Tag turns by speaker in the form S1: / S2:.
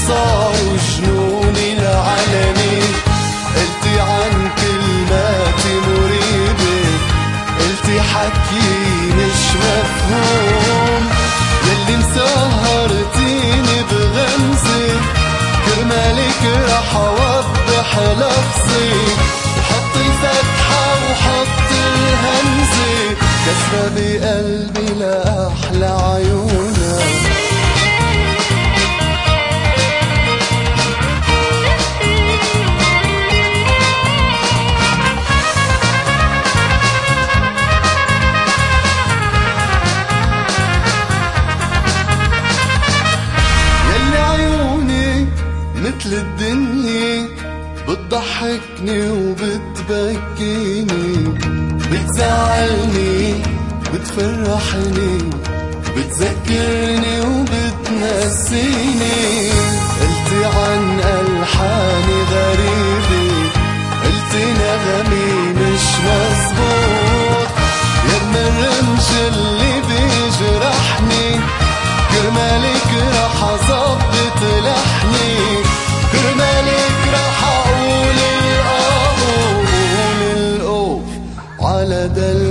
S1: صاروا جنوني العلني. قلتي عن كلماتي مريبة، قلتي حكي مش مفهوم، يلي مسهرتيني بغمزة كرمالك رح اوضح لفظي، وحط الفتحة وحط الهمزة كسرة بقلبي لأحلى عيونها. مثل الدنيا بتضحكني وبتبكيني، بتزعلني بتفرحني، بتذكرني وبتنسيني. قلتي عن ألحاني غريبة، قلتي نغمي مش مظبوط، يا الرمش اللي بيجرحني كرمالك رح أظبط لحني، كرمالك رح أقول الأوف على دل